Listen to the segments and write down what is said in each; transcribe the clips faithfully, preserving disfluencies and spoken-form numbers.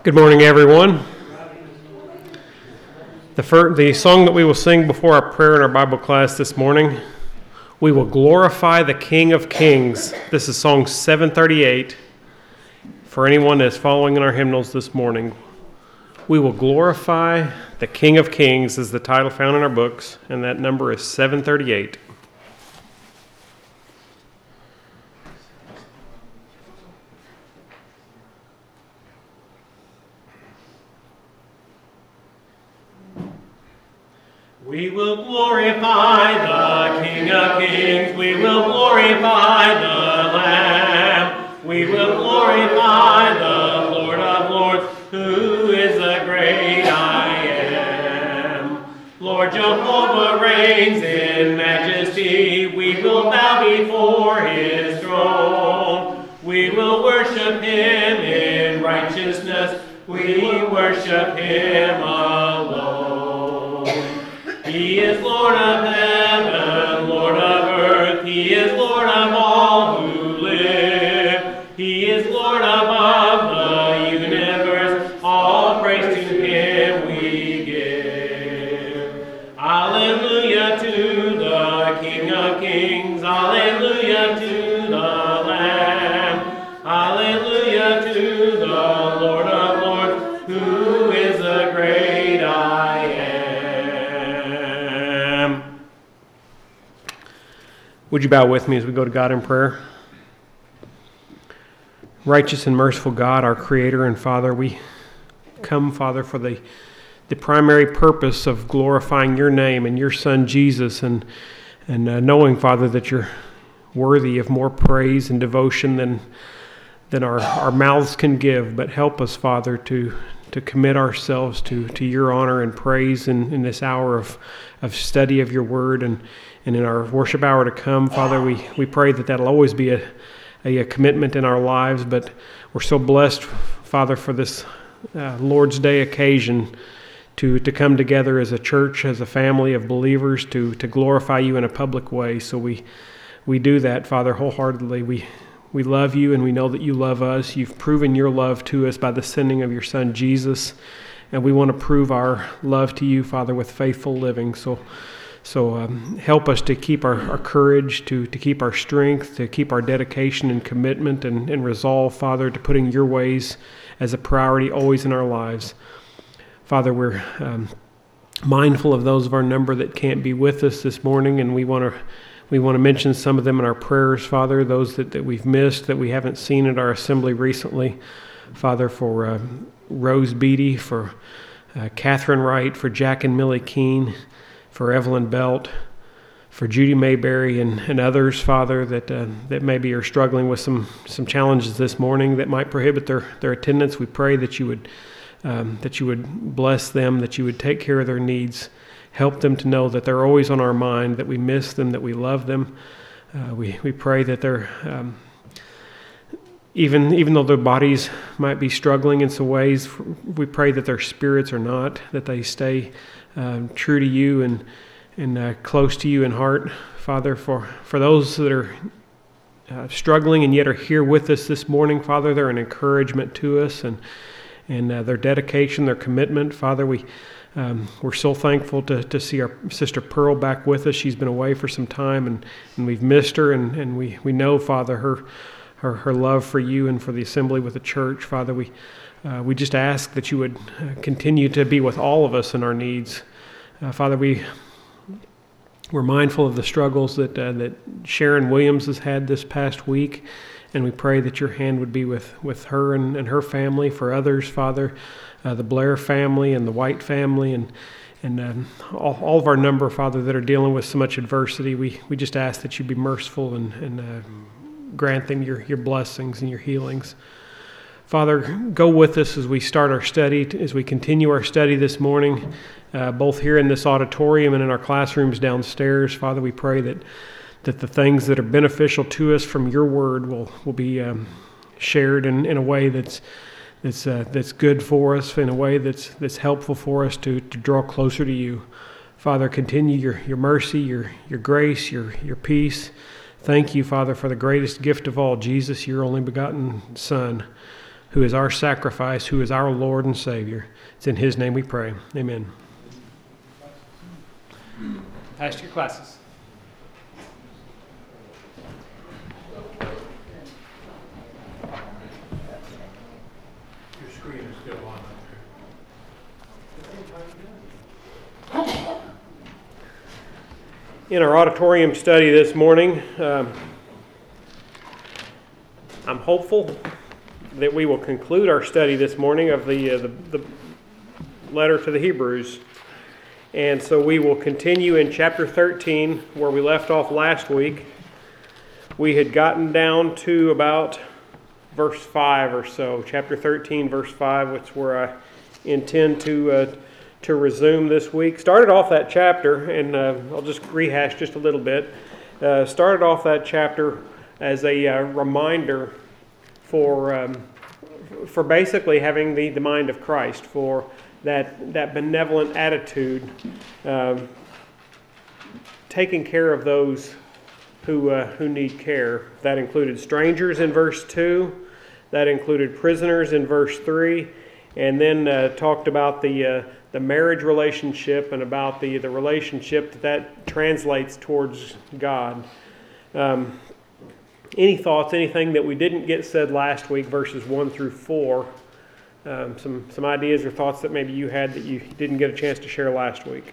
Good morning, everyone. The, first, the song that we will sing before our prayer in our Bible class this morning, we will glorify the King of Kings. This is song seven thirty-eight. For anyone that's following in our hymnals this morning, we will glorify the King of Kings is the title found in our books, and that number is seven thirty-eight. We will glorify the King of Kings. We will glorify the Lamb. We will glorify the Lord of Lords, who is the great I am. Lord Jehovah reigns in majesty. We will bow before his throne. We will worship him in righteousness. We worship him alone. He is Lord of heaven, Lord of earth. He is Lord of all who live. He is Lord above the universe. All praise to him we give. Alleluia to the King of Kings. Alleluia to the Lamb. Alleluia to the Lord of Lords, who is the great I am. Would you bow with me as we go to God in prayer? Righteous and merciful God, our Creator and Father, we come, Father, for the, the primary purpose of glorifying your name and your Son, Jesus, and, and uh, knowing, Father, that you're worthy of more praise and devotion than, than our, our mouths can give. But help us, Father, to, to commit ourselves to, to your honor and praise in, in this hour of, of study of your word. And And in our worship hour to come, Father, we, we pray that that'll always be a, a, a commitment in our lives. But we're so blessed, Father, for this uh, Lord's Day occasion to, to come together as a church, as a family of believers, to, to glorify you in a public way. So we we do that, Father, wholeheartedly. We we love you, and we know that you love us. You've proven your love to us by the sending of your Son, Jesus. And we want to prove our love to you, Father, with faithful living. So So um, help us to keep our, our courage, to, to keep our strength, to keep our dedication and commitment and, and resolve, Father, to putting your ways as a priority always in our lives. Father, we're um, mindful of those of our number that can't be with us this morning, and we want to we want to mention some of them in our prayers, Father, those that, that we've missed, that we haven't seen at our assembly recently. Father, for uh, Rose Beatty, for uh, Catherine Wright, for Jack and Millie Keene, for Evelyn Belt, for Judy Mayberry, and, and others, Father, that uh, that maybe are struggling with some some challenges this morning that might prohibit their, their attendance. We pray that you would um, that you would bless them, that you would take care of their needs, help them to know that they're always on our mind, that we miss them, that we love them. Uh, we we pray that they're um, even even though their bodies might be struggling in some ways, we pray that their spirits are not, that they stay Um, true to you and and uh, close to you in heart, Father. For for those that are uh, struggling and yet are here with us this morning, Father, they're an encouragement to us, and and uh, their dedication, their commitment, Father. We um, we're so thankful to to see our sister Pearl back with us. She's been away for some time, and, and we've missed her, and, and we we know, Father, her her her love for you and for the assembly with the church, Father. We. Uh, we just ask that you would uh, continue to be with all of us in our needs. Uh, Father, we, we're mindful of the struggles that uh, that Sharon Williams has had this past week, and we pray that your hand would be with, with her and, and her family. For others, Father, uh, the Blair family and the White family, and and um, all, all of our number, Father, that are dealing with so much adversity, we, we just ask that you be merciful and, and uh, grant them your, your blessings and your healings. Father, go with us as we start our study, as we continue our study this morning, uh, both here in this auditorium and in our classrooms downstairs. Father, we pray that that the things that are beneficial to us from your word will will be um, shared in, in a way that's that's uh, that's good for us, in a way that's that's helpful for us to, to draw closer to you. Father, continue your, your mercy, your your grace, your your peace. Thank you, Father, for the greatest gift of all, Jesus, your only begotten Son. who is our sacrifice, who is our Lord and Savior. It's in His name we pray. Amen. Pass to your classes. Your screen is still on. In our auditorium study this morning, um, I'm hopeful that we will conclude our study this morning of the, uh, the the letter to the Hebrews. And so we will continue in chapter thirteen, where we left off last week. We had gotten down to about verse five or so, chapter thirteen, verse five, which is where I intend to uh, to resume this week. Started off that chapter, and uh, I'll just rehash just a little bit. Uh, started off that chapter as a uh, reminder for um, for basically having the, the mind of Christ, for that that benevolent attitude, um, taking care of those who uh, who need care. That included strangers in verse two. That included prisoners in verse three, and then uh, talked about the uh, the marriage relationship and about the, the relationship that that translates towards God. Um, any thoughts, anything that we didn't get said last week, verses one through four? Um, some, some ideas or thoughts that maybe you had that you didn't get a chance to share last week?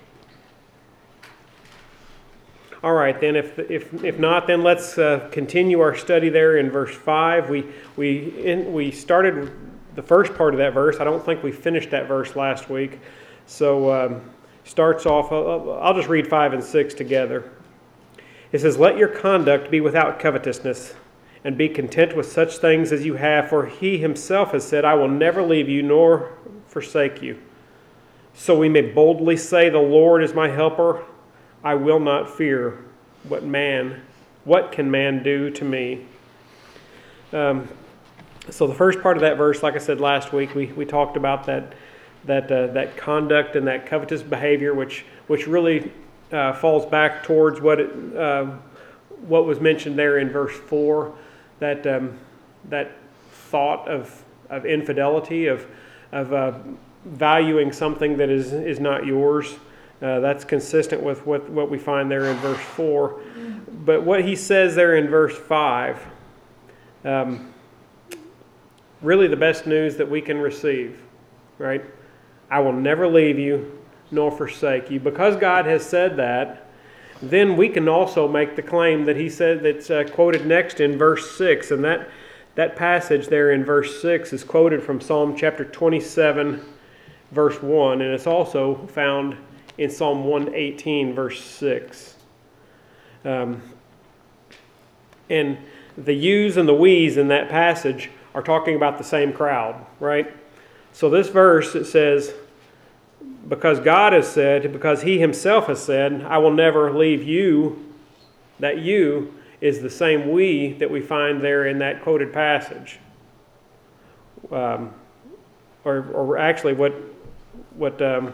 All right, then, if if if not, then let's uh, continue our study there in verse five. We we in, we started the first part of that verse. I don't think we finished that verse last week. So um, starts off, I'll, I'll just read five and six together. It says, "Let your conduct be without covetousness, and be content with such things as you have, for He Himself has said, I will never leave you nor forsake you. So we may boldly say, the Lord is my helper. I will not fear what man, what can man do to me?" Um, so the first part of that verse, like I said last week, we, we talked about that that uh, that conduct and that covetous behavior, which which really uh, falls back towards what it, uh, what was mentioned there in verse four, that um, that thought of of infidelity, of of uh, valuing something that is is not yours. Uh, that's consistent with what, what we find there in verse four. But what he says there in verse five, um, really the best news that we can receive, right? I will never leave you nor forsake you. Because God has said that, then we can also make the claim that he said that's uh, quoted next in verse six. And that, that passage there in verse six is quoted from Psalm chapter twenty-seven, verse one. And it's also found in Psalm one eighteen, verse six. Um, and the yous and the we's in that passage are talking about the same crowd, right? So this verse, it says, because God has said, because He Himself has said, I will never leave you, that you is the same we that we find there in that quoted passage. Um, or, or actually what, what, um,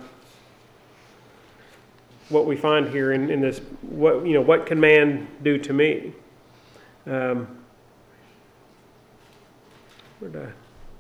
what we find here in, in this, what you know, what can man do to me? Um, where did I?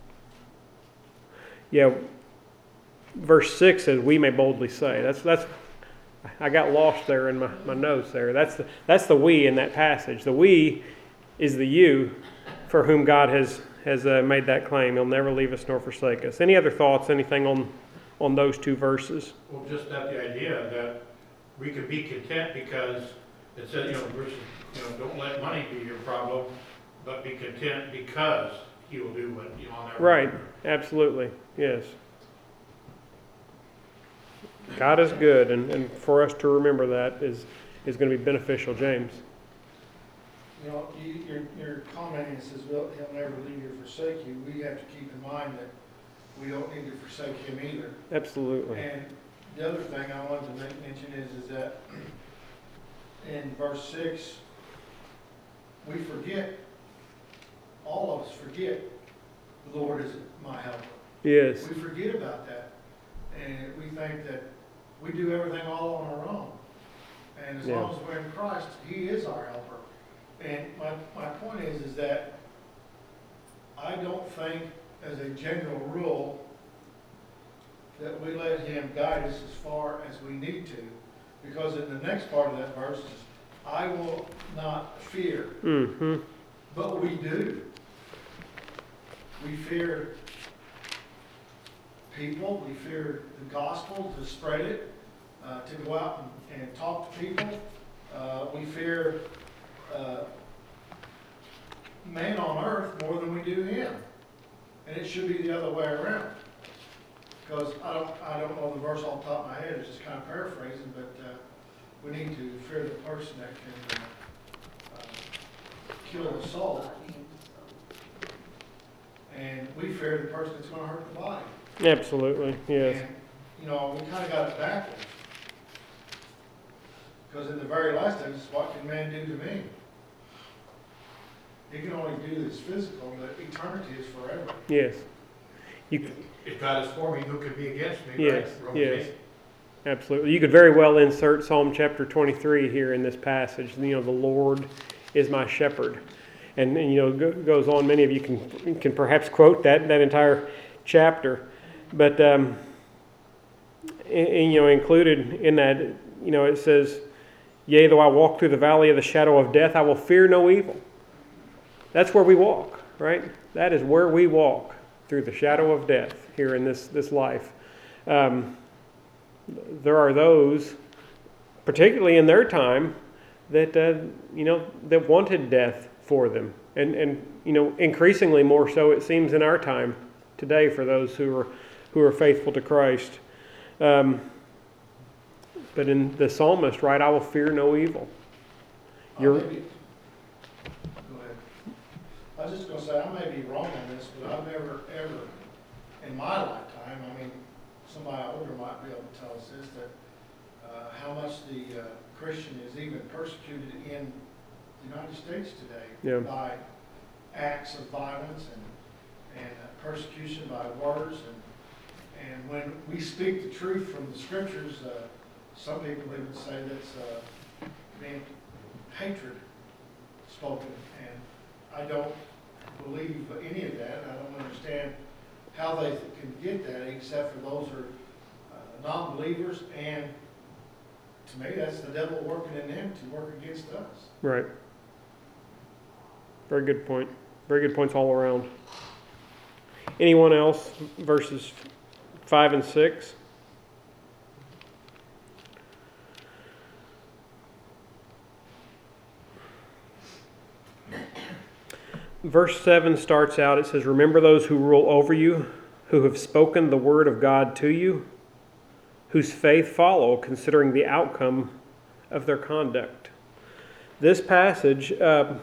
Yeah, verse six says, "We may boldly say." That's that's. I got lost there in my, my notes there. That's the that's the we in that passage. The we is the you, for whom God has has uh, made that claim. He'll never leave us nor forsake us. Any other thoughts? Anything on on those two verses? Well, just that the idea that we could be content because it says, you know, verses, you know, don't let money be your problem, but be content because He will do what you want. Right. Absolutely. Yes. God is good, and, and for us to remember that is is going to be beneficial. James. You know, you, you're, you're commenting, it says, well, He'll never leave you or forsake you. We have to keep in mind that we don't need to forsake Him either. Absolutely. And the other thing I wanted to make mention is, is that in verse six, we forget, all of us forget, the Lord is my helper. Yes. We forget about that. And we think that we do everything all on our own. And as Yeah. long as we're in Christ, He is our helper. And my, my point is, is that I don't think as a general rule, that we let him guide us as far as we need to. Because in the next part of that verse is, I will not fear. Mm-hmm. But we do. We fear people, we fear the gospel, to spread it, uh, to go out and, and talk to people. Uh, we fear uh, man on earth more than we do him. And it should be the other way around. Because I don't, I don't know the verse off the top of my head, it's just kind of paraphrasing, but uh, we need to fear the person that can uh, uh, kill the soul. And we fear the person that's going to hurt the body. Absolutely, yes. And, you know, we kind of got it backwards. Because in the very last days, what can man do to me? He can only do this physical, but eternity is forever. Yes. You, If God is for me, who can be against me? yes, Right? Romans yes. eight. Absolutely. You could very well insert Psalm chapter twenty-three here in this passage. You know, the Lord is my shepherd. And, and you know, go, goes on. Many of you can can perhaps quote that that entire chapter. But, um, in, in, you know, included in that, you know, it says, yea, though I walk through the valley of the shadow of death, I will fear no evil. That's where we walk, right? That is where we walk, through the shadow of death here in this, this life. Um, there are those, particularly in their time, that, uh, you know, that wanted death for them. And, and, you know, increasingly more so it seems in our time today for those who are, who are faithful to Christ. Um, but in the psalmist, right, I will fear no evil. You're, I may be, go ahead. I was just going to say, I may be wrong on this, but I've never, ever, in my lifetime, I mean, somebody older might be able to tell us this, that uh, how much the uh, Christian is even persecuted in the United States today Yeah. by acts of violence and, and uh, persecution by words. And, and when we speak the truth from the scriptures, uh, some people even say that's uh, being hatred spoken. And I don't believe any of that. I don't understand how they can get that, except for those who are uh, non-believers, and to me that's the devil working in them to work against us. right. Very good point. Very good points all around. Anyone else? Verses five and six. Verse seven starts out, it says, remember those who rule over you, who have spoken the word of God to you, whose faith follow, considering the outcome of their conduct. This passage uh,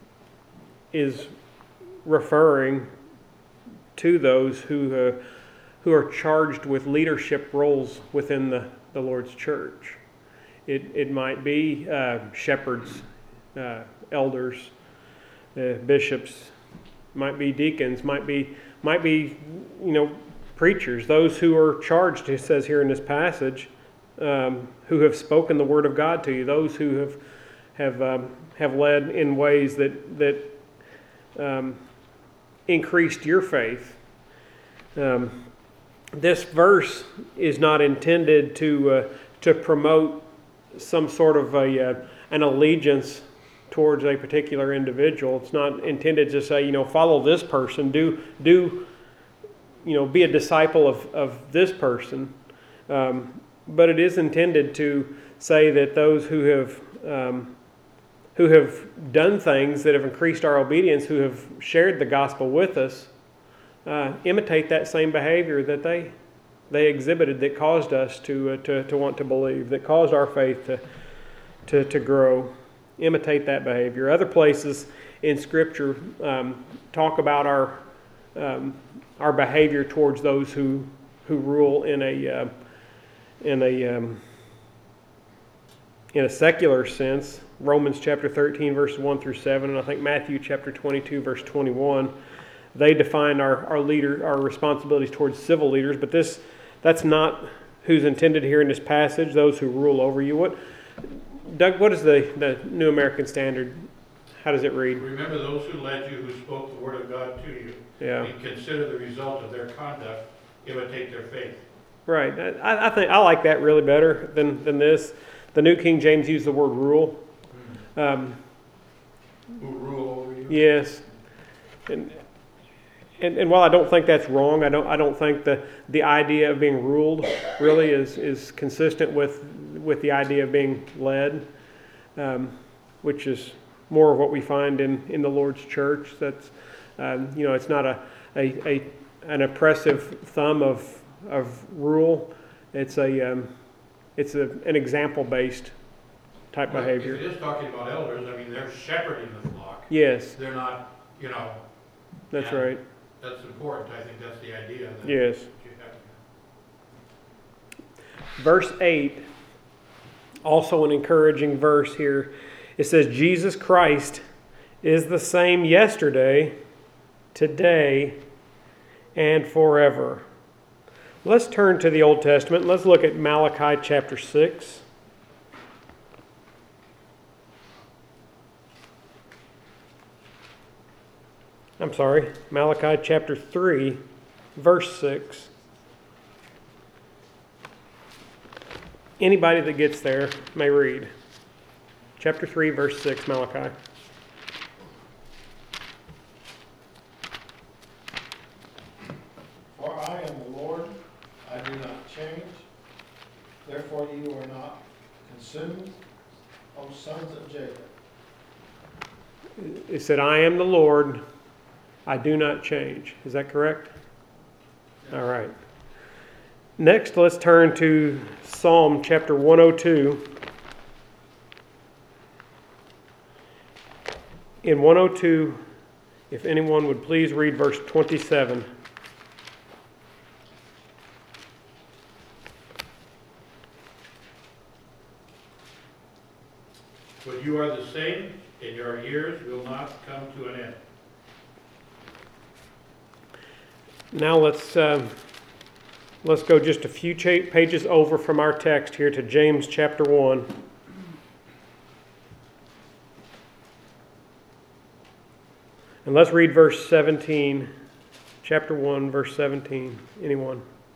is referring to those who uh, who are charged with leadership roles within the, the Lord's church. It, it might be uh, shepherds, uh, elders, Uh, bishops, might be deacons, might be, might be, you know, preachers, those who are charged, it says here in this passage, um, who have spoken the word of God to you, those who have have um, have led in ways that that um, increased your faith. Um, this verse is not intended to uh, to promote some sort of a uh, an allegiance towards a particular individual. It's not intended to say, you know, follow this person, do, do you know, be a disciple of, of this person. Um, but it is intended to say that those who have um, who have done things that have increased our obedience, who have shared the gospel with us, uh, imitate that same behavior that they they exhibited that caused us to uh, to to want to believe, that caused our faith to to to grow. Imitate that behavior. Other places in Scripture um, talk about our um, our behavior towards those who who rule in a uh, in a um, in a secular sense. Romans chapter thirteen, verses one through seven, and I think Matthew chapter twenty-two, verse twenty-one. They define our our leader our responsibilities towards civil leaders, but this that's not who's intended here in this passage. Those who rule over you. What? Doug, what does the, the New American Standard how does it read? Remember those who led you, who spoke the word of God to you, Yeah. and consider the result of their conduct, imitate their faith. Right. I, I think I like that really better than, than this. The New King James used the word rule. Um, Who rule over you? yes. And, and and while I don't think that's wrong, I don't I don't think the, the idea of being ruled really is, is consistent with with the idea of being led, um, which is more of what we find in, in the Lord's church. That's um, you know, it's not a, a, a an oppressive thumb of of rule. It's a um, it's a, an example based type Well, behavior. If it is talking about elders, I mean, they're shepherding the flock. Yes, They're not, you know, that's Yeah. right. that's important. I think that's the idea. That Yes. you have. Verse eight, also an encouraging verse here. It says, Jesus Christ is the same yesterday, today, and forever. Let's turn to the Old Testament. Let's look at Malachi chapter six. I'm sorry, Malachi chapter three, verse six. Anybody that gets there may read. Chapter three, verse six, Malachi. For I am the Lord, I do not change. Therefore you are not consumed, O sons of Jacob. It said, I am the Lord, I do not change. Is that correct? All right. Next, let's turn to Psalm chapter one oh two. In one oh two, if anyone would please read verse twenty-seven. But you are the same, and your years will not come to an end. Now let's um, let's go just a few cha- pages over from our text here to James chapter one. And let's read verse seventeen, chapter one, verse seventeen. Anyone?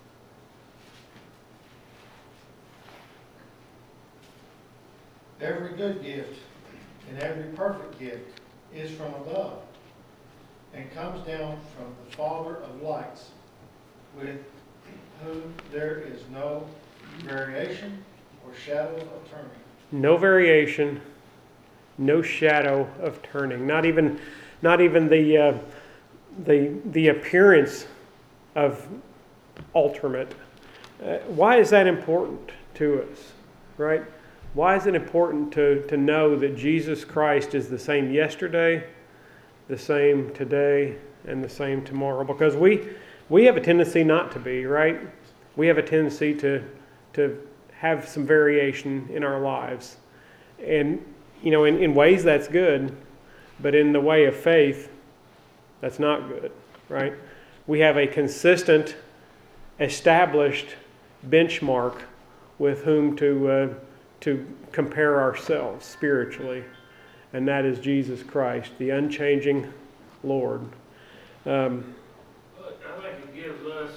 Every good gift and every perfect gift is from above and comes down from the Father of lights, with whom there is no variation or shadow of turning. No variation, no shadow of turning. Not even, not even the uh, the the appearance of alterment. Uh, why is that important to us, right? Why is it important to, to know that Jesus Christ is the same yesterday, the same today, and the same tomorrow? Because we we have a tendency not to be, right? We have a tendency to to have some variation in our lives. And, you know, in, in ways that's good, but in the way of faith, that's not good, right? We have a consistent, established benchmark with whom to uh, to compare ourselves spiritually, and that is Jesus Christ, the unchanging Lord. Um, But I think it gives us,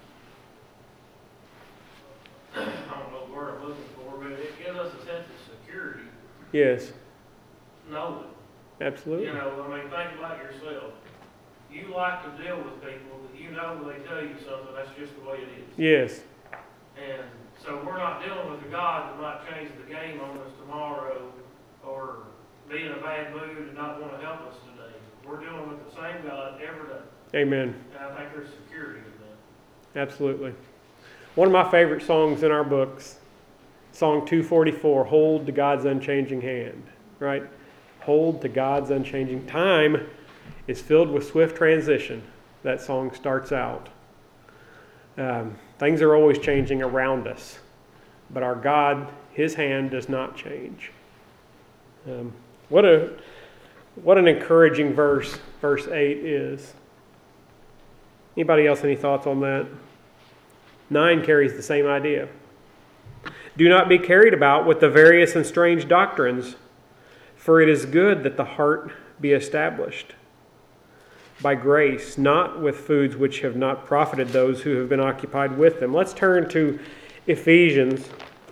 I don't know the word I'm looking for, but it gives us a sense of security, yes, knowing. absolutely. You know, I mean, think about yourself. You like to deal with people that you know when they tell you something, that's just the way it is. Yes, And so we're not dealing with a God that might change the game on us tomorrow or be in a bad mood and not want to help us today. We're dealing with the same God every day. amen. And I think there's security in that. Absolutely. One of my favorite songs in our books, Song two forty-four, Hold to God's Unchanging Hand, right? Hold to God's unchanging. Time is filled with swift transition. That song starts out. Um, things are always changing around us, but our God, His hand does not change. Um, what a what an encouraging verse, verse eight is. Anybody else any thoughts on that? Nine carries the same idea. Do not be carried about with the various and strange doctrines, for it is good that the heart be established by grace, not with foods which have not profited those who have been occupied with them. Let's turn to Ephesians.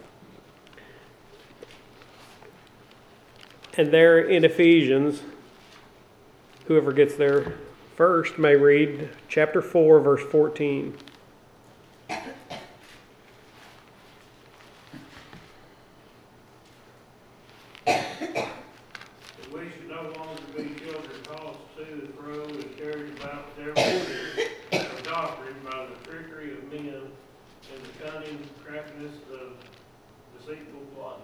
And there in Ephesians, whoever gets there first may read chapter four, verse fourteen. We should no longer be children tossed to and fro and carried about with every wind of doctrine by the trickery of men and the cunning craftiness of deceitful plotting.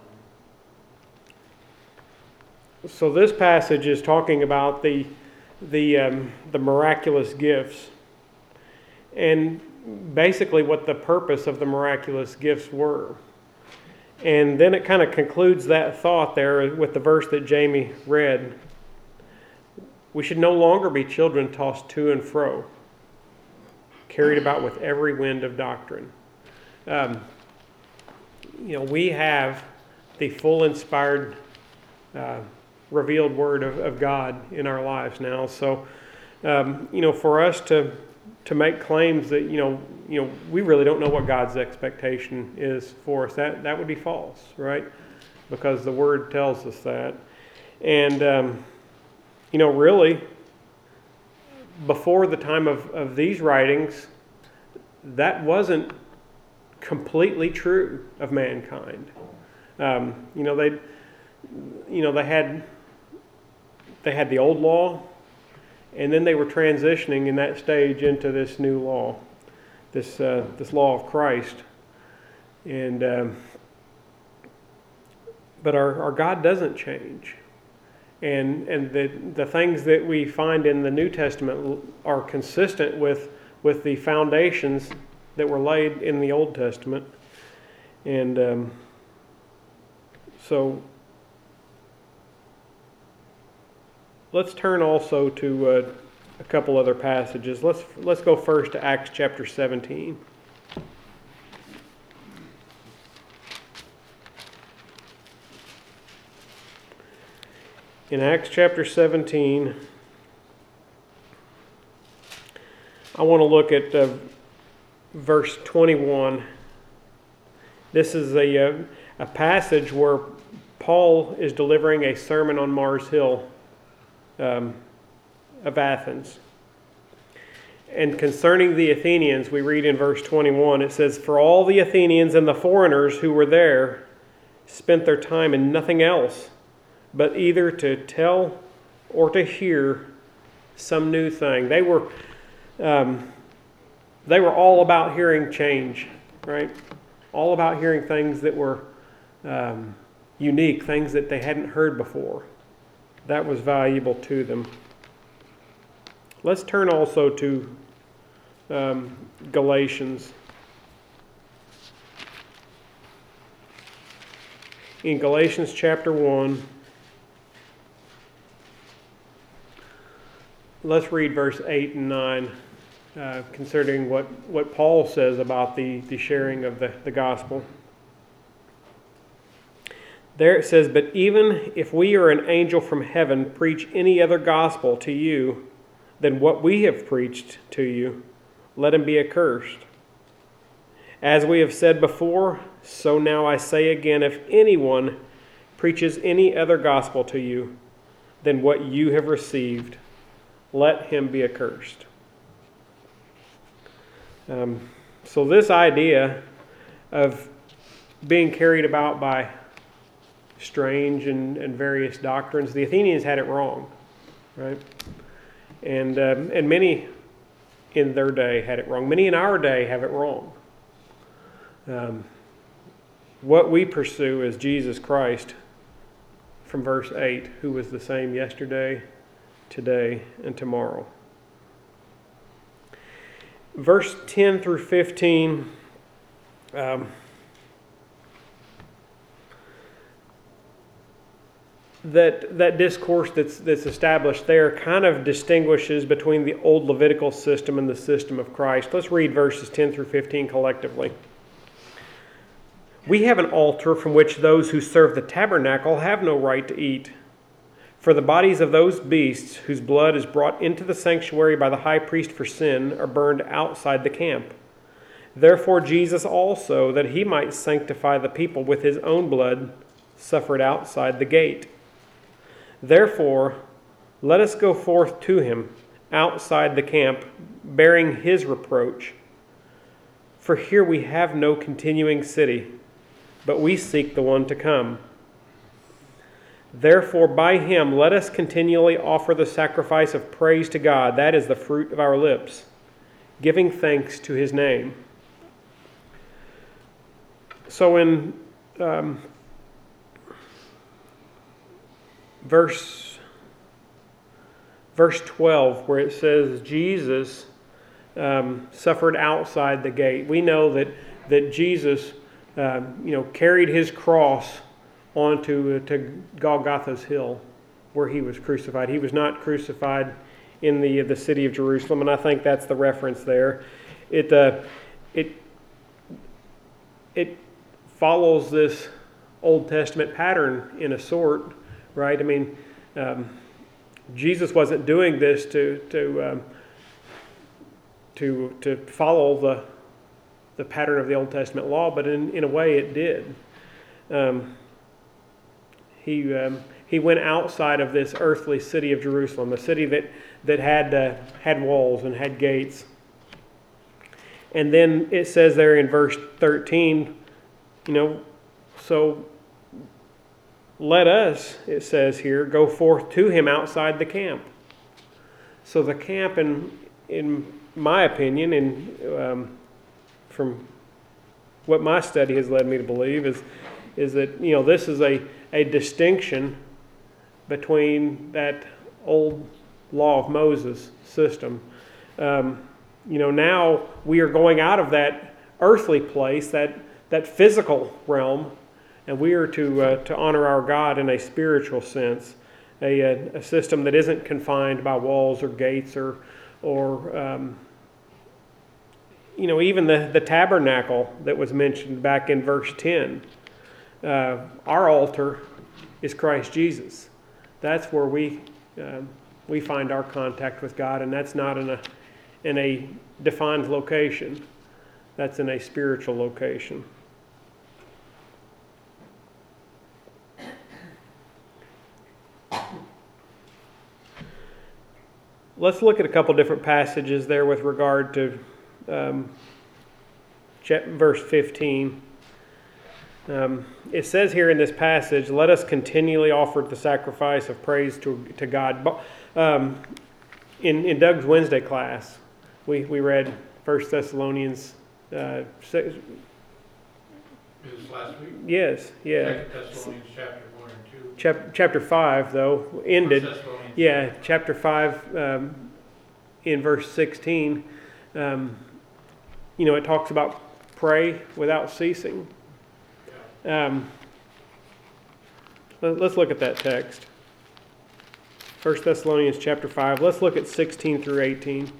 So this passage is talking about the the um, the miraculous gifts, and basically what the purpose of the miraculous gifts were. And then it kind of concludes that thought there with the verse that Jamie read. We should no longer be children tossed to and fro, carried about with every wind of doctrine. Um, you know, we have the full inspired, uh, revealed Word of, of God in our lives now. So, um, you know, for us to to make claims that, you know, you know, we really don't know what God's expectation is for us, that that would be false, right? Because the Word tells us that. And, um, you know, really, before the time of, of these writings, that wasn't completely true of mankind. Um, you know, they, you know, they had they had the old law, and then they were transitioning in that stage into this new law, this uh, this law of Christ. And um, but our, our God doesn't change, and and the the things that we find in the New Testament are consistent with with the foundations that were laid in the Old Testament. And um, so let's turn also to uh, a couple other passages. Let's let's go first to Acts chapter seventeen. In Acts chapter seventeen, I want to look at uh, verse twenty-one. This is a, uh, a passage where Paul is delivering a sermon on Mars Hill um, of Athens. And concerning the Athenians, we read in verse twenty-one, it says, "For all the Athenians and the foreigners who were there spent their time in nothing else, but either to tell or to hear some new thing." They were um, they were all about hearing change, right? All about hearing things that were um, unique, things that they hadn't heard before. That was valuable to them. Let's turn also to um, Galatians. In Galatians chapter one, let's read verse eight and nine, uh, concerning what, what Paul says about the, the sharing of the, the gospel. There it says, "But even if we or an angel from heaven preach any other gospel to you than what we have preached to you, let him be accursed. As we have said before, so now I say again, if anyone preaches any other gospel to you than what you have received, let him be accursed." Um, so this idea of being carried about by strange and, and various doctrines, the Athenians had it wrong, right? And um, and many in their day had it wrong. Many in our day have it wrong. Um, what we pursue is Jesus Christ, from verse eight, who was the same yesterday, today, and tomorrow. Verse ten through fifteen, um, that that discourse that's that's established there kind of distinguishes between the old Levitical system and the system of Christ. Let's read verses ten through fifteen collectively. "We have an altar from which those who serve the tabernacle have no right to eat. For the bodies of those beasts whose blood is brought into the sanctuary by the high priest for sin are burned outside the camp. Therefore Jesus also, that he might sanctify the people with his own blood, suffered outside the gate. Therefore, let us go forth to him outside the camp, bearing his reproach. For here we have no continuing city, but we seek the one to come. Therefore, by him let us continually offer the sacrifice of praise to God, that is the fruit of our lips, giving thanks to his name. So in um, verse, verse twelve, where it says Jesus um, suffered outside the gate, we know that, that Jesus um, you know, carried his cross onto uh, to Golgotha's hill, where he was crucified. He was not crucified in the the city of Jerusalem, and I think that's the reference there. It uh, it it follows this Old Testament pattern in a sort, right? I mean, um, Jesus wasn't doing this to to um, to to follow the the pattern of the Old Testament law, but in in a way it did. Um, He um, he went outside of this earthly city of Jerusalem, a city that that had uh, had walls and had gates. And then it says there in verse thirteen, you know, so let us, it says here, go forth to him outside the camp. So the camp, in in my opinion, and um, from what my study has led me to believe, is is that, you know, this is a a distinction between that old law of Moses system. Um, you know, now we are going out of that earthly place, that that physical realm, and we are to uh, to honor our God in a spiritual sense, a, a, a system that isn't confined by walls or gates or or um, you know, even the the tabernacle that was mentioned back in verse ten. Uh, our altar is Christ Jesus. That's where we uh, we find our contact with God, and that's not in a in a defined location. That's in a spiritual location. Let's look at a couple different passages there with regard to um, verse fifteen. Um, it says here in this passage, let us continually offer the sacrifice of praise to, to God. Um, in, in Doug's Wednesday class, we, we read First Thessalonians. Uh, six, Is this last week? yes, yeah. Second Thessalonians chapter one and two. Chap, chapter five, though, ended. First Thessalonians. Yeah, chapter five, um, in verse sixteen, um, you know, it talks about pray without ceasing. Um, let's look at that text. First Thessalonians chapter five. Let's look at sixteen through eighteen.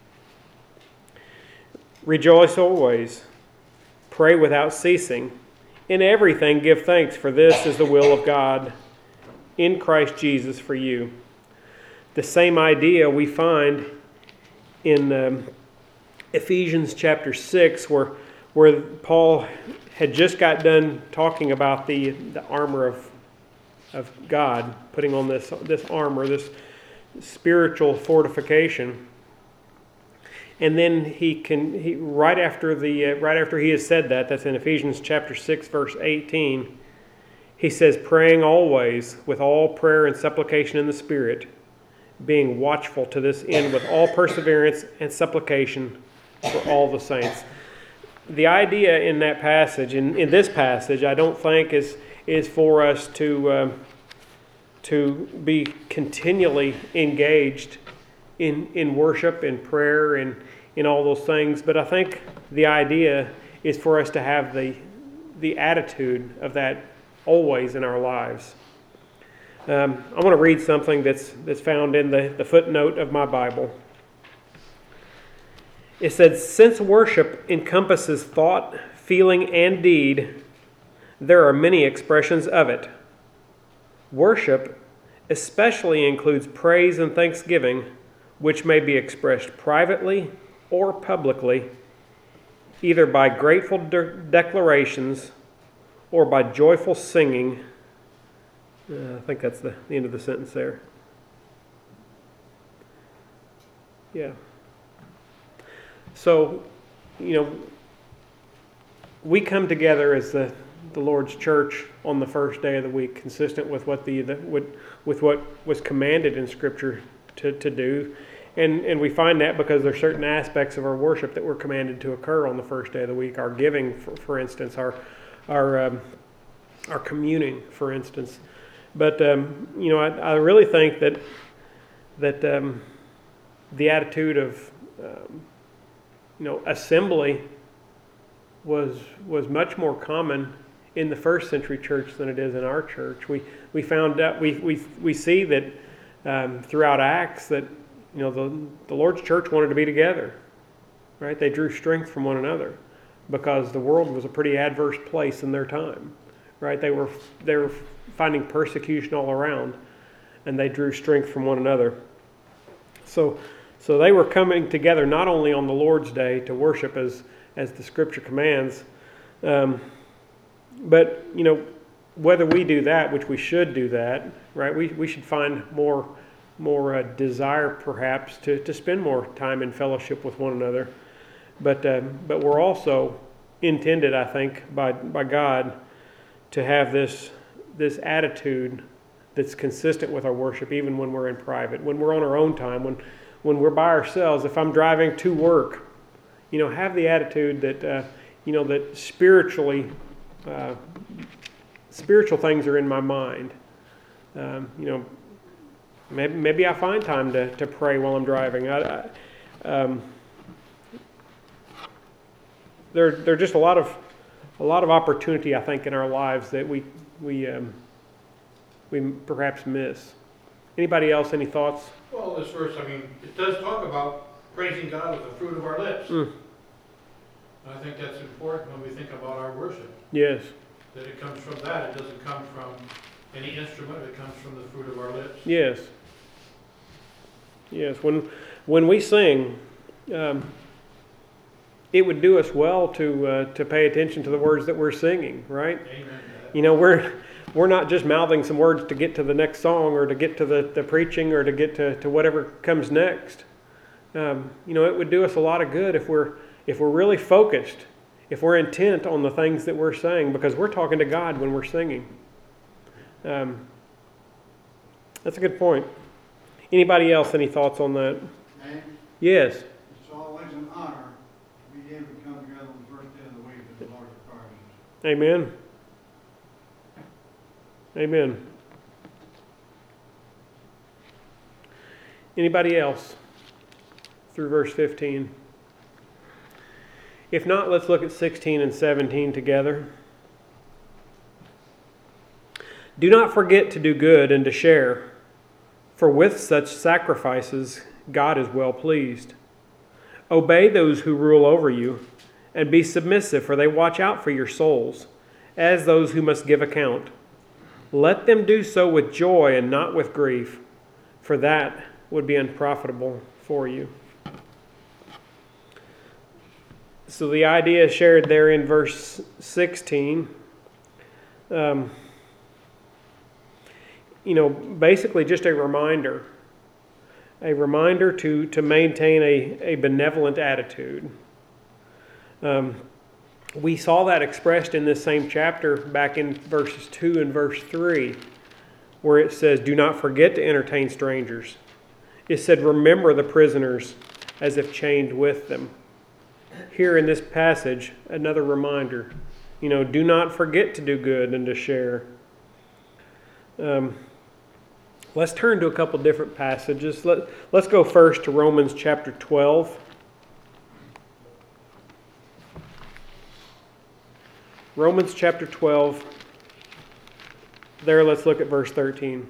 Rejoice always. Pray without ceasing. In everything give thanks, for this is the will of God in Christ Jesus for you. The same idea we find in um, Ephesians chapter six, where, where Paul had just got done talking about the, the armor of, of God, putting on this, this armor, this spiritual fortification. And then he can he right after the uh, right after he has said that, that's in Ephesians chapter six, verse eighteen. He says, praying always with all prayer and supplication in the Spirit, being watchful to this end with all perseverance and supplication for all the saints. The idea in that passage, in, in this passage, I don't think is is for us to um, to be continually engaged in in worship, in prayer, and in all those things. But I think the idea is for us to have the the attitude of that always in our lives. Um, I want to read something that's that's found in the, the footnote of my Bible. It said, since worship encompasses thought, feeling, and deed, there are many expressions of it. Worship especially includes praise and thanksgiving, which may be expressed privately or publicly, either by grateful de- declarations or by joyful singing. Uh, I think that's the, the end of the sentence there. Yeah. So, you know, we come together as the, the Lord's church on the first day of the week, consistent with what the, the with, with what was commanded in Scripture to, to do. And and we find that because there are certain aspects of our worship that were commanded to occur on the first day of the week. Our giving, for, for instance, our our um, our communing, for instance. But um, you know, I, I really think that that um, the attitude of um, you know assembly was was much more common in the first century church than it is in our church. We we found out we we we see that um, throughout Acts that you know the the Lord's church wanted to be together, right? They drew strength from one another because the world was a pretty adverse place in their time, right? They were they were finding persecution all around, and they drew strength from one another. So so they were coming together not only on the Lord's day to worship as as the Scripture commands. Um, But, you know, whether we do that, which we should do that, right, we, we should find more more uh, desire, perhaps, to, to spend more time in fellowship with one another. But uh, but we're also intended, I think, by by God to have this this attitude that's consistent with our worship, even when we're in private, when we're on our own time, when when we're by ourselves. If I'm driving to work, you know, have the attitude that, uh, you know, that spiritually... Uh, spiritual things are in my mind. Um, you know, maybe maybe I find time to, to pray while I'm driving. I, I, um, there there are just a lot of a lot of opportunity, I think, in our lives that we we um, we perhaps miss. Anybody else? Any thoughts? Well, this verse, I mean, it does talk about praising God with the fruit of our lips. Mm. And I think that's important when we think about our worship. Yes. That it comes from that. It doesn't come from any instrument. It comes from the fruit of our lips. Yes. Yes. When when we sing, um, it would do us well to uh, to pay attention to the words that we're singing, right? Amen. You know, we're we're not just mouthing some words to get to the next song or to get to the, the preaching or to get to, to whatever comes next. Um, you know, it would do us a lot of good if we're if we're really focused, if we're intent on the things that we're saying, because we're talking to God when we're singing. Um, that's a good point. Anybody else, any thoughts on that? And Yes. it's always an honor to be able to come together on the first day of the week as the Lord requires us. Amen. Amen. Anybody else through verse fifteen? If not, let's look at sixteen and seventeen together. Do not forget to do good and to share, for with such sacrifices God is well pleased. Obey those who rule over you, and be submissive, for they watch out for your souls, as those who must give account. Let them do so with joy and not with grief, for that would be unprofitable for you. So the idea shared there in verse sixteen, um, you know, basically just a reminder, a reminder to, to maintain a, a benevolent attitude. Um, we saw that expressed in this same chapter back in verses two and verse three, where it says, do not forget to entertain strangers. It said, remember the prisoners as if chained with them. Here in this passage, another reminder, you know, do not forget to do good and to share. Um, let's turn to a couple different passages. Let, let's go first to Romans chapter twelve. Romans chapter twelve. There, let's look at verse thirteen.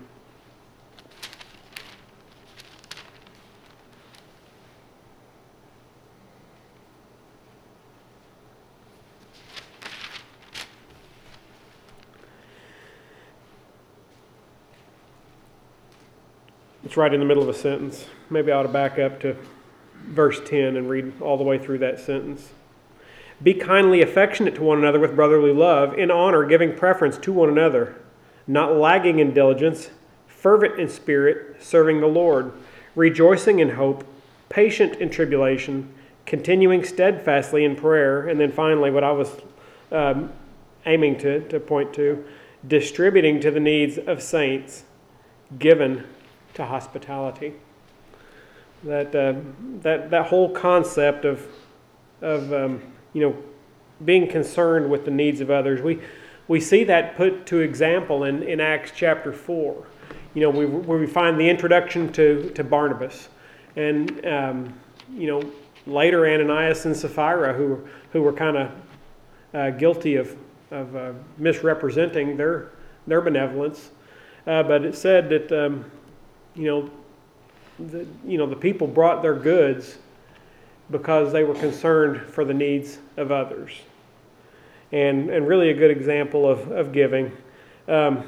It's right in the middle of a sentence. Maybe I ought to back up to verse ten and read all the way through that sentence. Be kindly affectionate to one another with brotherly love, in honor, giving preference to one another, not lagging in diligence, fervent in spirit, serving the Lord, rejoicing in hope, patient in tribulation, continuing steadfastly in prayer, and then finally what I was um, aiming to, to point to, distributing to the needs of saints, given to hospitality. That uh, that that whole concept of of um, you know being concerned with the needs of others, we we see that put to example in, in Acts chapter four. You know, we, where we find the introduction to, to Barnabas, and um, you know later Ananias and Sapphira, who who were kind of uh, guilty of of uh, misrepresenting their their benevolence, uh, but it said that um, you know the you know the people brought their goods because they were concerned for the needs of others, and and really a good example of of giving. Um,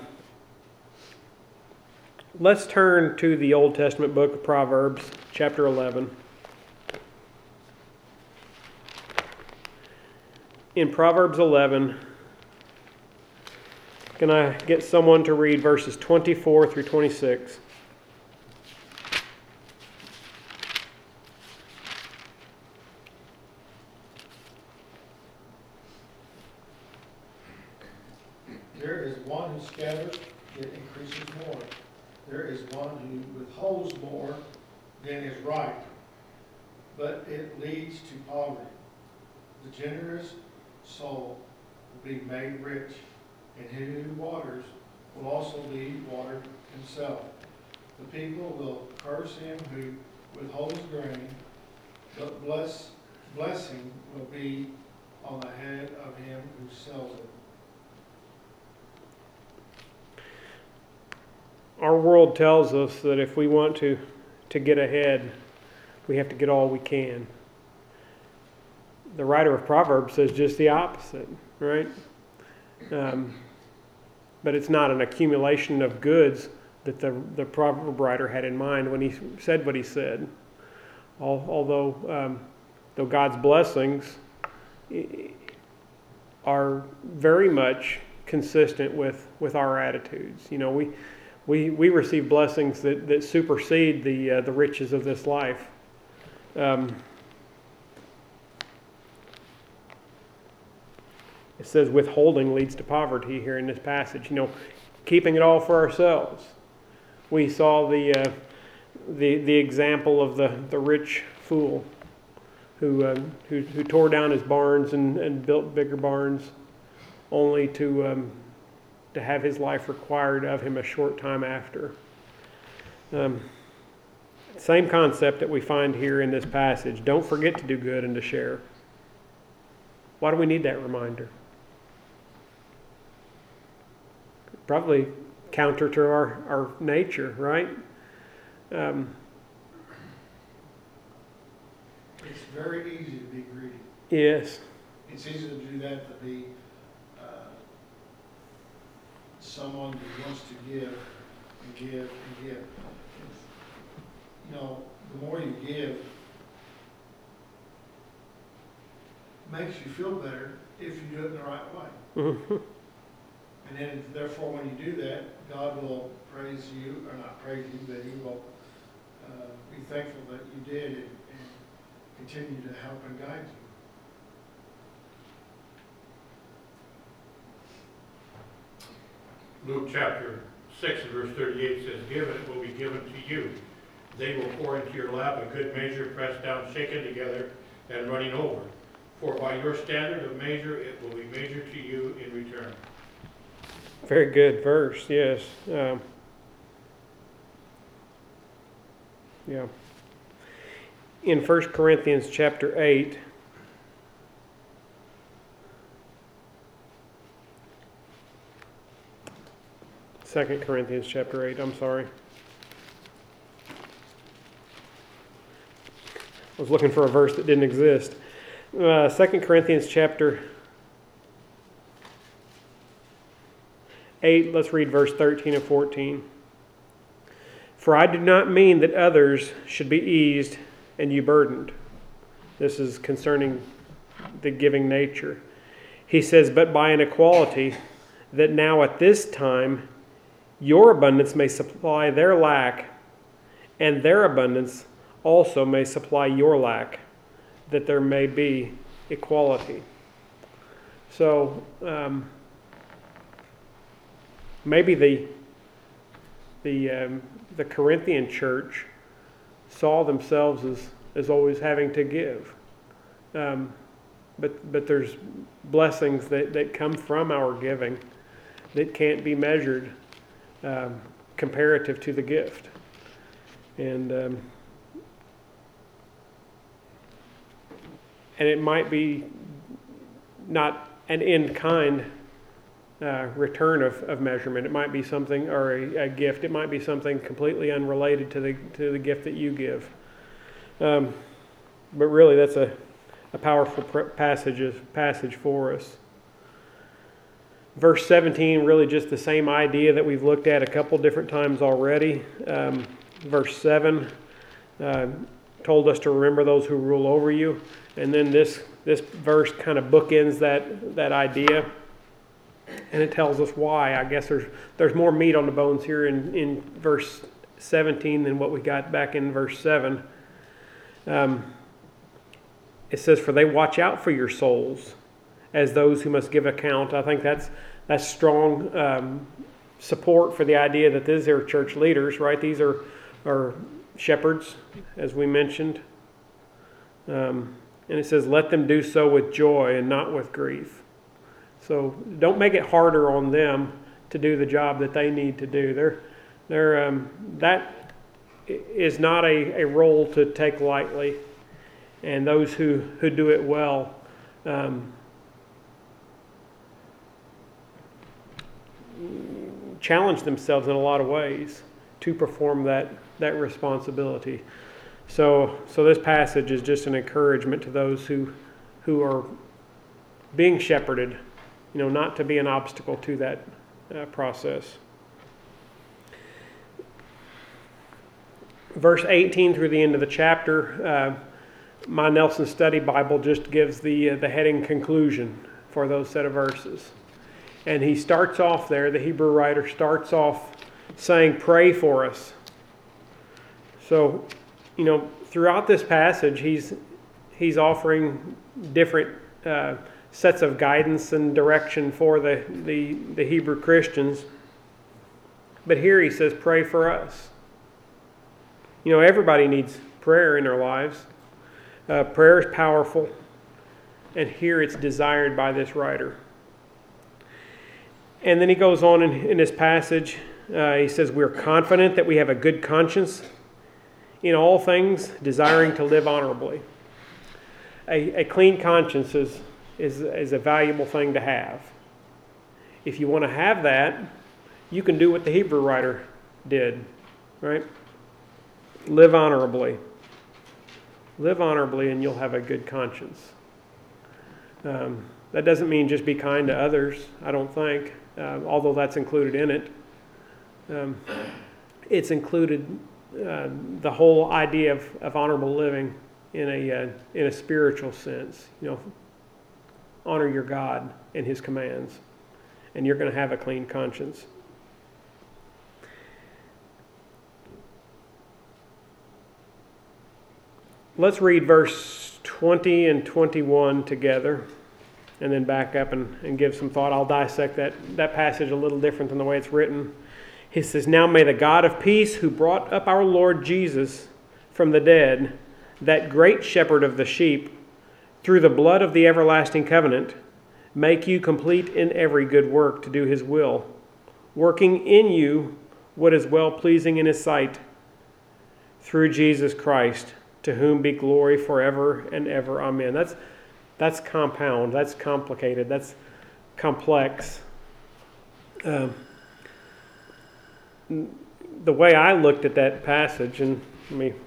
Let's turn to the Old Testament book of Proverbs, chapter eleven. In Proverbs eleven, can I get someone to read verses twenty-four through twenty-six? There is one who scatters, yet increases more. There is one who withholds more than is right, but it leads to poverty. The generous soul will be made rich, and he who waters will also be watered himself. The people will curse him who withholds grain, but bless, blessing will be on the head of him who sells it. Our world tells us that if we want to, to get ahead, we have to get all we can. The writer of Proverbs says just the opposite, right? Um, but it's not an accumulation of goods that the, the proverb writer had in mind when he said what he said. Al- although, um, though God's blessings are very much consistent with, with our attitudes. You know, we We we receive blessings that, that supersede the uh, the riches of this life. Um, it says withholding leads to poverty here in this passage. You know, keeping it all for ourselves. We saw the uh, the the example of the, the rich fool who, uh, who who tore down his barns and, and built bigger barns, only to um, to have his life required of him a short time after. Um, same concept that we find here in this passage. Don't forget to do good and to share. Why do we need that reminder? Probably counter to our, our nature, right? Um, It's very easy to be greedy. yes. It's easy to do that, to be someone who wants to give and give and give. You know, the more you give, makes you feel better if you do it in the right way. Mm-hmm. And then, therefore, when you do that, God will praise you, or not praise you, but He will uh, be thankful that you did and, and continue to help and guide you. Luke chapter six and verse thirty-eight says, "Give and it will be given to you. They will pour into your lap a good measure, pressed down, shaken together, and running over. For by your standard of measure it will be measured to you in return." Very good verse, yes. Um, yeah. In First Corinthians chapter eight, Second Corinthians chapter eight, I'm sorry. I was looking for a verse that didn't exist. Uh, Second Corinthians chapter eight, let's read verse thirteen and fourteen. For I do not mean that others should be eased and you burdened. This is concerning the giving nature. He says, but by an equality, that now at this time your abundance may supply their lack, and their abundance also may supply your lack, that there may be equality. So um, maybe the the um, the Corinthian church saw themselves as, as always having to give. Um, but but there's blessings that, that come from our giving that can't be measured um, comparative to the gift. And um, and it might be not an in-kind uh, return of, of measurement. It might be something, or a, a gift. It might be something completely unrelated to the to the gift that you give. Um, but really, that's a, a powerful passage passage for us. Verse seventeen, really just the same idea that we've looked at a couple different times already. Um, verse seven uh, told us to remember those who rule over you. And then this this verse kind of bookends that, that idea. And it tells us why. I guess there's there's more meat on the bones here in, in verse seventeen than what we got back in verse seven. Um, it says, for they watch out for your souls as those who must give account. I think that's that's strong um, support for the idea that these are church leaders, right? These are, are shepherds, as we mentioned. Um, and it says, let them do so with joy and not with grief. So don't make it harder on them to do the job that they need to do. They're, they're, um, that is not a, a role to take lightly. And those who, who do it well, um, challenge themselves in a lot of ways to perform that, that responsibility. So so this passage is just an encouragement to those who who are being shepherded, you know, not to be an obstacle to that uh, process. Verse eighteen through the end of the chapter, uh, my Nelson Study Bible just gives the uh, the heading conclusion for those set of verses. And he starts off there, the Hebrew writer starts off saying, pray for us. So, you know, throughout this passage, he's he's offering different uh, sets of guidance and direction for the, the, the Hebrew Christians. But here he says, pray for us. You know, everybody needs prayer in their lives. Uh, prayer is powerful, and here it's desired by this writer. And then he goes on in, in this passage, uh, he says, we're confident that we have a good conscience in all things, desiring to live honorably. A, a clean conscience is, is, is a valuable thing to have. If you want to have that, you can do what the Hebrew writer did, right? Live honorably. Live honorably and you'll have a good conscience. Um, that doesn't mean just be kind to others, I don't think, uh, although that's included in it. Um, it's included uh, the whole idea of, of honorable living in a uh, in a spiritual sense. You know, honor your God and His commands, and you're going to have a clean conscience. Let's read verse twenty and twenty-one together, and then back up and, and give some thought. I'll dissect that, that passage a little different than the way it's written. He says, now may the God of peace, who brought up our Lord Jesus from the dead, that great shepherd of the sheep, through the blood of the everlasting covenant, make you complete in every good work to do His will, working in you what is well-pleasing in His sight, through Jesus Christ, to whom be glory forever and ever. Amen. That's that's compound. That's complicated. That's complex. Um, the way I looked at that passage, and let me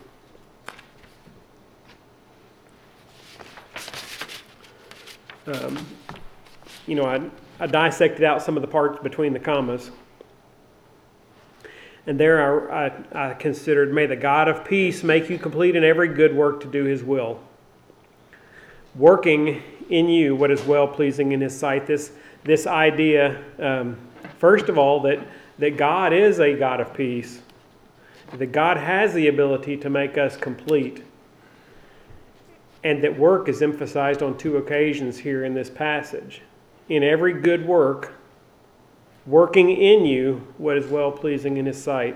um, you know, I, I dissected out some of the parts between the commas. And there I, I, I considered, may the God of peace make you complete in every good work to do his will, working in you what is well-pleasing in his sight. This, this idea, um, first of all, that, that God is a God of peace, that God has the ability to make us complete, and that work is emphasized on two occasions here in this passage. In every good work, working in you what is well-pleasing in his sight.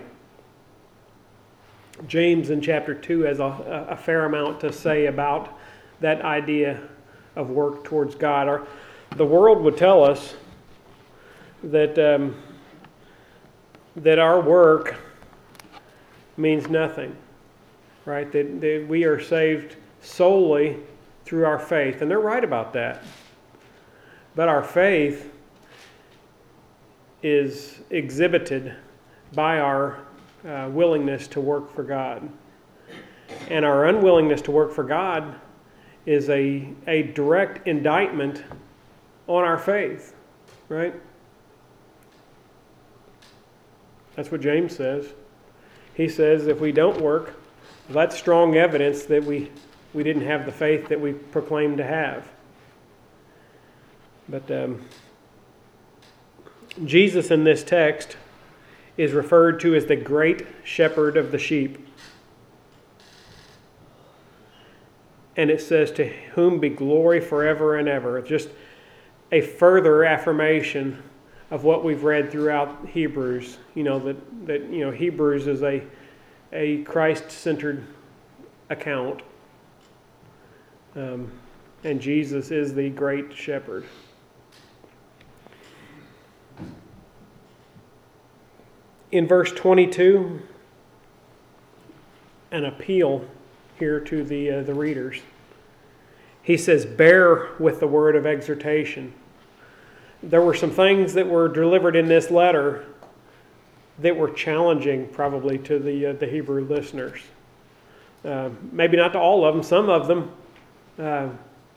James in chapter two has a, a fair amount to say about that idea of work towards God. Our, the world would tell us that, um, that our work means nothing, right? That, that we are saved solely through our faith. And they're right about that. But our faith is exhibited by our uh, willingness to work for God. And our unwillingness to work for God is a, a direct indictment on our faith, right? That's what James says. He says if we don't work, that's strong evidence that we, we didn't have the faith that we proclaim to have. But um, Jesus in this text is referred to as the great shepherd of the sheep. And it says, to whom be glory forever and ever. Just a further affirmation of what we've read throughout Hebrews. You know, that, that you know, Hebrews is a, a Christ-centered account. Um, and Jesus is the great shepherd. In verse twenty-two, an appeal here to the uh, the readers. He says, bear with the word of exhortation. There were some things that were delivered in this letter that were challenging probably to the, uh, the Hebrew listeners. Uh, maybe not to all of them. Some of them, uh,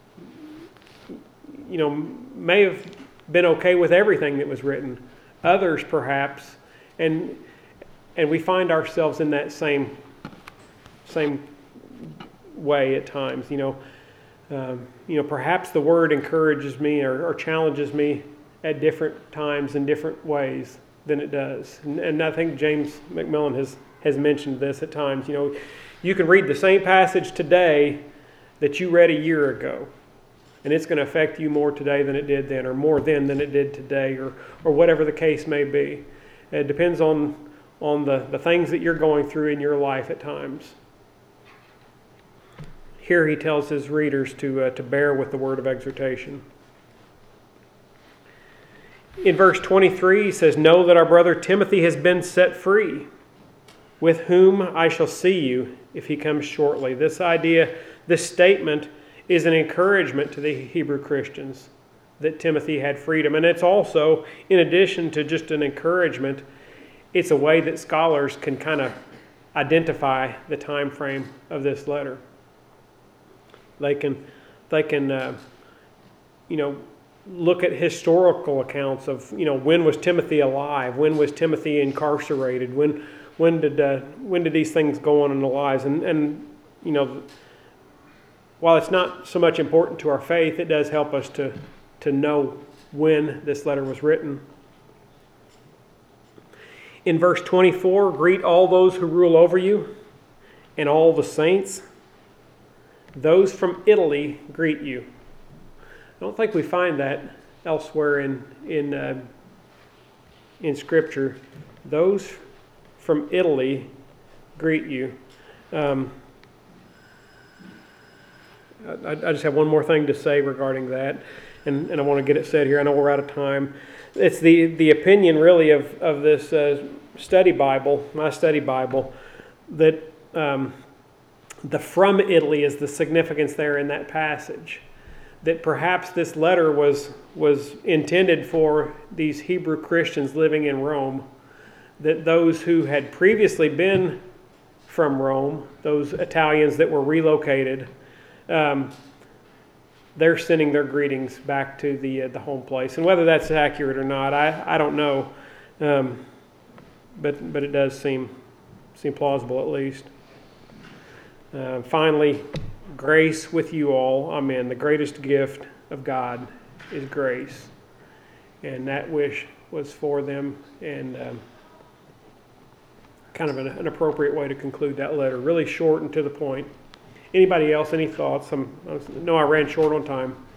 you know, may have been okay with everything that was written. Others, perhaps, and and we find ourselves in that same same way at times. You know, um, you know, perhaps the word encourages me or, or challenges me at different times in different ways than it does. And, and I think James McMillan has has mentioned this at times. You know, you can read the same passage today that you read a year ago, and it's going to affect you more today than it did then, or more then than it did today, or or whatever the case may be. It depends on on the, the things that you're going through in your life at times. Here he tells his readers to uh, to bear with the word of exhortation. In verse twenty-three, he says, know that our brother Timothy has been set free, with whom I shall see you if he comes shortly. This idea, this statement is an encouragement to the Hebrew Christians that Timothy had freedom. And it's also, in addition to just an encouragement, it's a way that scholars can kind of identify the time frame of this letter. They can, they can, uh, you know, look at historical accounts of, you know, when was Timothy alive? When was Timothy incarcerated? When, when did, uh, when did these things go on in their lives? And, and, you know, while it's not so much important to our faith, it does help us to, to know when this letter was written. In verse twenty-four, greet all those who rule over you and all the saints. Those from Italy greet you. I don't think we find that elsewhere in in uh, in Scripture. Those from Italy greet you. Um, I, I just have one more thing to say regarding that, and, and I want to get it said here. I know we're out of time. It's the, the opinion, really, of, of this uh, study Bible, my study Bible, that um, the from Italy is the significance there in that passage. That perhaps this letter was, was intended for these Hebrew Christians living in Rome, that those who had previously been from Rome, those Italians that were relocated, um, they're sending their greetings back to the uh, the home place. And whether that's accurate or not, I, I don't know. Um, but but it does seem seem plausible at least. Uh, finally, grace with you all. Amen. The greatest gift of God is grace, and that wish was for them, and um, kind of an, an appropriate way to conclude that letter. Really short and to the point. Anybody else? Any thoughts? I'm, I know I ran short on time.